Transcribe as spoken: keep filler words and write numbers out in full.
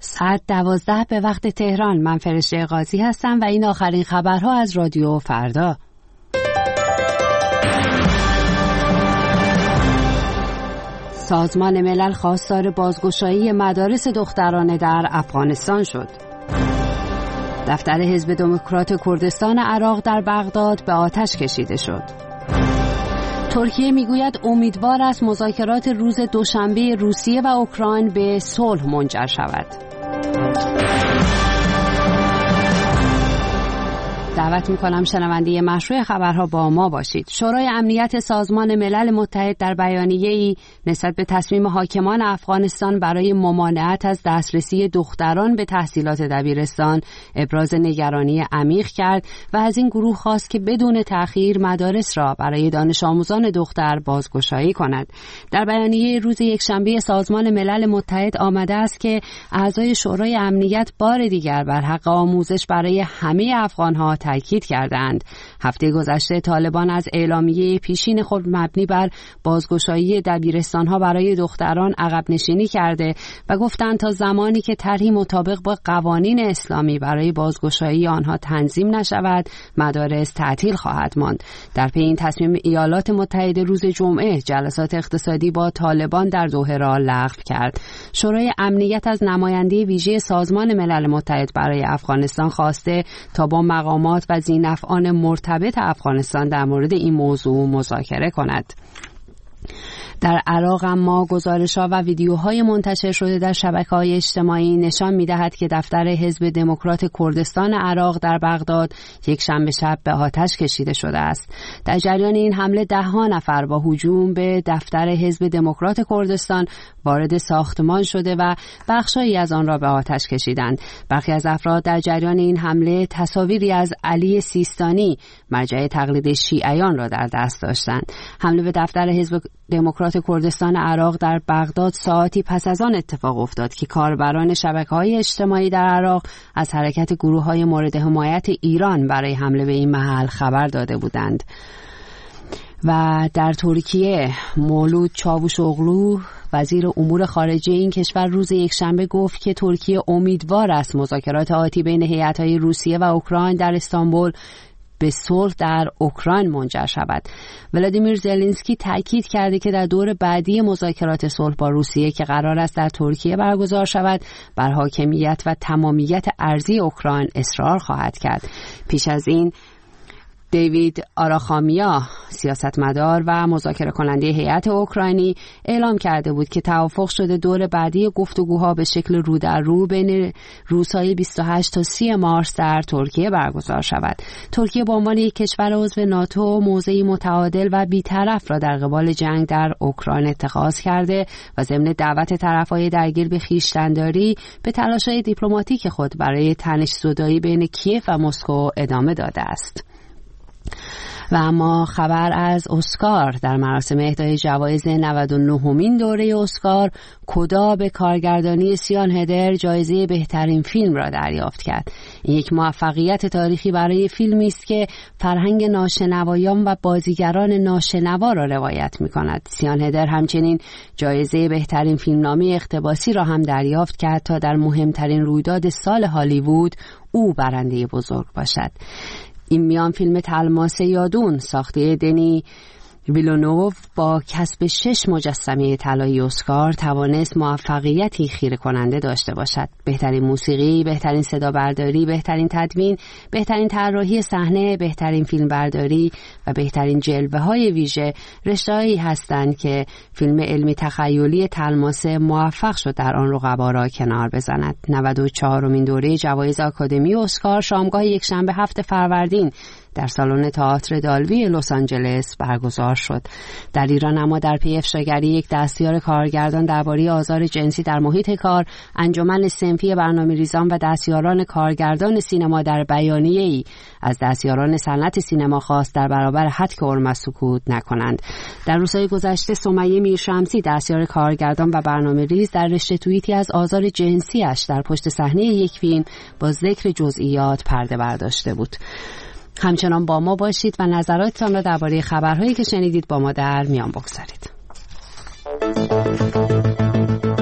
ساعت دوازده به وقت تهران. من فرشته قاضی هستم و این آخرین خبرها از رادیو فردا. سازمان ملل خواستار بازگشایی مدارس دخترانه در افغانستان شد. دفتر حزب دموکرات کردستان عراق در بغداد به آتش کشیده شد. ترکیه میگوید امیدوار است مذاکرات روز دوشنبه روسیه و اوکراین به صلح منجر شود. دعوت می‌کنم شنونده مشروع خبرها با ما باشید. شورای امنیت سازمان ملل متحد در بیانیه‌ای نسبت به تصمیم حاکمان افغانستان برای ممانعت از دسترسی دختران به تحصیلات دبیرستان ابراز نگرانی عمیق کرد و از این گروه خواست که بدون تأخیر مدارس را برای دانش آموزان دختر بازگشایی کند. در بیانیه روز یکشنبه سازمان ملل متحد آمده است که اعضای شورای امنیت بار دیگر بر حق آموزش برای همه افغان‌ها تاکید کردند. هفته گذشته طالبان از اعلامیه پیشین خود مبنی بر بازگشایی دبیرستان‌ها برای دختران عقب نشینی کرده و گفتند تا زمانی که طرحی مطابق با قوانین اسلامی برای بازگشایی آنها تنظیم نشود، مدارس تعطیل خواهد ماند. در پی این تصمیم ایالات متحده روز جمعه جلسات اقتصادی با طالبان در دوحه را لغو کرد. شورای امنیت از نماینده ویژه سازمان ملل متحد برای افغانستان خواسته تا با مقامات و ذی‌نفعان مرتبط افغانستان در مورد این موضوع مذاکره کند. در عراق اما گزارش‌ها و ویدیوهای منتشر شده در شبکه‌های اجتماعی نشان می‌دهد که دفتر حزب دموکرات کردستان عراق در بغداد یک شنبه شب به آتش کشیده شده است. در جریان این حمله ده‌ها نفر با هجوم به دفتر حزب دموکرات کردستان وارد ساختمان شده و بخشایی از آن را به آتش کشیدند. برخی از افراد در جریان این حمله تصاویری از علی سیستانی، مرجع تقلید شیعیان را در دست داشتند. حمله به دفتر حزب دموکرات کردستان عراق در بغداد ساعتی پس از آن اتفاق افتاد که کاربران شبکه‌های اجتماعی در عراق از حرکت گروه‌های مورد حمایت ایران برای حمله به این محل خبر داده بودند. و در ترکیه مولود چاوشوغلو وزیر امور خارجه این کشور روز یکشنبه گفت که ترکیه امیدوار است مذاکرات آتی بین هیئت‌های روسیه و اوکراین در استانبول به صلح در اوکراین منجر شود. ولادیمیر زلنسکی تاکید کرده که در دور بعدی مذاکرات صلح با روسیه که قرار است در ترکیه برگزار شود، بر حاکمیت و تمامیت ارضی اوکراین اصرار خواهد کرد. پیش از این دیوید آراخامیا سیاستمدار و مذاکره کننده هیئت اوکراینی اعلام کرده بود که توافق شده دور بعدی گفتگوها به شکل رو در رو بین روزهای بیست و هشت تا سی مارس در ترکیه برگزار شود. ترکیه به عنوان یک کشور عضو ناتو موضعی متعادل و بی‌طرف را در قبال جنگ در اوکراین اتخاذ کرده و ضمن دعوت طرفهای درگیر به خویشتن‌داری به تلاش‌های دیپلماتیک خود برای تنش‌زدایی بین کیف و مسکو ادامه داده است. و اما خبر از اسکار. در مراسم اهدای جوایز نود و نهمین دوره اسکار، کدا به کارگردانی سیان هدر جایزه بهترین فیلم را دریافت کرد. این یک موفقیت تاریخی برای فیلمی است که فرهنگ ناشنوایان و بازیگران ناشنوا را روایت می‌کند. سیان هدر همچنین جایزه بهترین فیلمنامه اقتباسی را هم دریافت کرد تا در مهمترین رویداد سال هالیوود او برنده بزرگ باشد. این میان فیلم تلماسه یادون ساخته دنی ویلونوف با کسب شش مجسمه طلایی اسکار توانست موفقیتی خیره کننده داشته باشد. بهترین موسیقی، بهترین صدا برداری، بهترین تدوین، بهترین طراحی صحنه، بهترین فیلم برداری و بهترین جلوه های ویژه رشته‌هایی هستند که فیلم علمی تخیلی تلماسه موفق شد در آن رقبا را کنار بزند. نود و چهارمین دوره جوایز آکادمی اسکار شامگاه یکشنبه هفت فروردین در سالن تئاتر دالبی لس آنجلس برگزار شد. در ایران اما در پی افشاگری یک دستیار کارگردان درباره آزار جنسی در محیط کار، انجمن صنفی برنامه‌ریزان و دستیاران کارگردان سینما در بیانیه‌ای از دستیاران صنعت سینما خواست در برابر حد که حرمت سکوت نکنند. در روزهای گذشته سمیه میرشمسی دستیار کارگردان و برنامه‌ریز در رشته توییتی از آزار جنسیش در پشت صحنه یک فیلم با ذکر جزئیات پرده برداشته بود. همچنان با ما باشید و نظراتتان را درباره خبرهایی که شنیدید با ما در میان بگذارید.